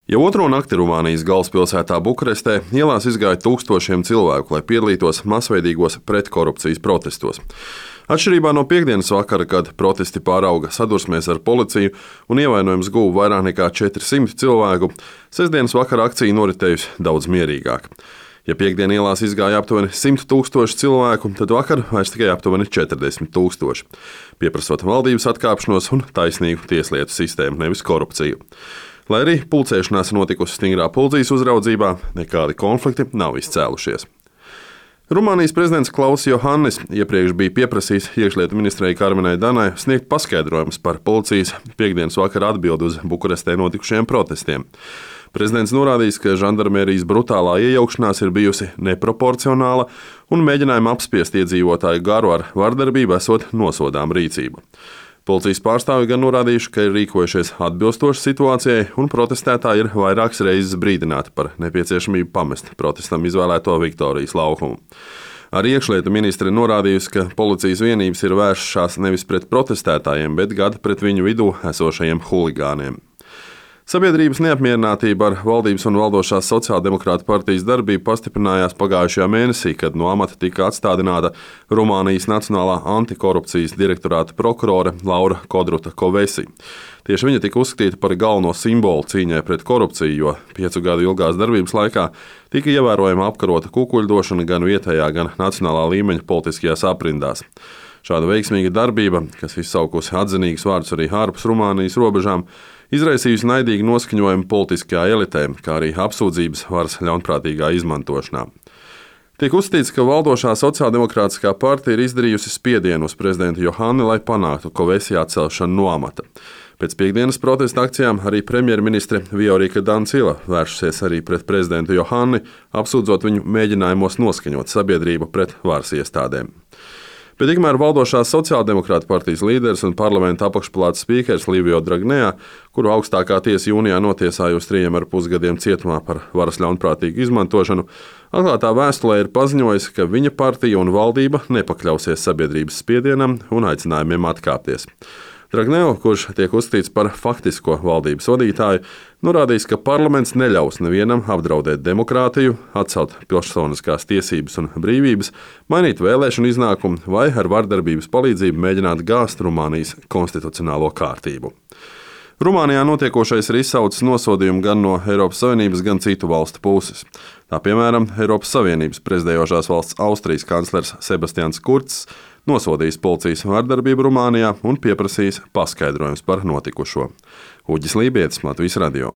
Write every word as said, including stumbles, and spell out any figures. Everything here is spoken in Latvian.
Jau otro nakti Rumānijas galvaspilsētā Bukarestē ielās izgāja tūkstošiem cilvēku, lai piedalītos masveidīgos pretkorupcijas protestos. Atšķirībā no piektdienas vakara, kad protesti pārauga sadursmēs ar policiju un ievainojums guva vairāk nekā četri simti cilvēku, sestdienas vakara akcija noritējusi daudz mierīgāk. Ja piektdien ielās izgāja aptuveni simt tūkstoši cilvēku, tad vakar vairs tikai aptuveni četrdesmit tūkstoši, pieprasot valdības atkāpšanos un taisnīgu tieslietu sistēmu, nevis korupciju. Lai arī pulcēšanās notikusi stingrā policijas uzraudzībā, nekādi konflikti nav izcēlušies. Rumānijas prezidents Klaus Johannis iepriekš bija pieprasījis iekšlietu ministrei Karmenai Danai sniegt paskaidrojumus par policijas piektdienas vakara atbildi uz Bukarestē notikušajiem protestiem. Prezidents norādījis, ka žandarmērijas brutālā iejaukšanās ir bijusi neproporcionāla un mēģinājuma apspiest iedzīvotāju garu ar vardarbību esot nosodām rīcību. Policijas pārstāvi gan norādījuši, ka ir rīkojušies atbilstoši situācijai, un protestētāji ir vairākas reizes brīdināti par nepieciešamību pamest protestam izvēlēto Viktorijas laukumu. Arī iekšlietu ministre norādījusi, ka policijas vienības ir vēršas nevis pret protestētājiem, bet gan pret viņu vidū esošajiem huligāniem. Sabiedrības neapmierinātība ar valdības un valdošās sociāldemokrātu partijas darbību pastiprinājās pagājušajā mēnesī, kad no amata tika atstādināta Rumānijas Nacionālā antikorupcijas direktorāta prokurore Laura Kodruta-Kovesi. Tieši viņa tika uzskatīta par galveno simbolu cīņai pret korupciju, jo piecu gadu ilgās darbības laikā tika ievērojama apkarota kukuļdošana gan vietējā, gan nacionālā līmeņa politiskajās aprindās. Šāda veiksmīga darbība, kas izsaukusi atzinīgus vārdus arī ārpus Rumānijas robežām, izraisījusi naidīgu noskaņojumu politiskajā elitē, kā arī apsūdzības varas ļaunprātīgā izmantošanā. Tiek uzskatīts, ka valdošā sociāldemokrātiskā partija ir izdarījusi spiedienu uz prezidentu Johanni, lai panāktu Kovesi atcelšanu no amata. Pēc piektdienas protesta akcijām arī premjerministre Viorika Dancila vēršusies arī pret prezidentu Johanni, apsūdzot viņu mēģinājumos noskaņot sabiedrību pret varas iestādēm. Bet tikmēr valdošās sociāldemokrāta partijas līderis un parlamenta apakšpalātas spīkers Livio Dragnea, kuru augstākā tiesa jūnijā notiesāja uz trījiem ar pusgadiem cietumā par varas ļaunprātīgu izmantošanu, atklātā vēstulē ir paziņojis, ka viņa partija un valdība nepakļausies sabiedrības spiedienam un aicinājumiem atkāpties. Dragneo, kurš tiek uzskatīts par faktisko valdības vadītāju, norādījis, ka parlaments neļaus nevienam apdraudēt demokrātiju, atcelt pilsoniskās tiesības un brīvības, mainīt vēlēšanu iznākumu vai ar vardarbības palīdzību mēģināt gāzt Rumānijas konstitucionālo kārtību. Rumānijā notiekošais ir izsaucis nosodījumu gan no Eiropas Savienības, gan citu valstu puses. Tā piemēram, Eiropas Savienības prezidējošās valsts Austrijas kanclers Sebastians Kurcs nosodījis policijas vardarbību Rumānijā un pieprasījis paskaidrojumus par notikušo. Uģis Lībietis, Latvijas radio.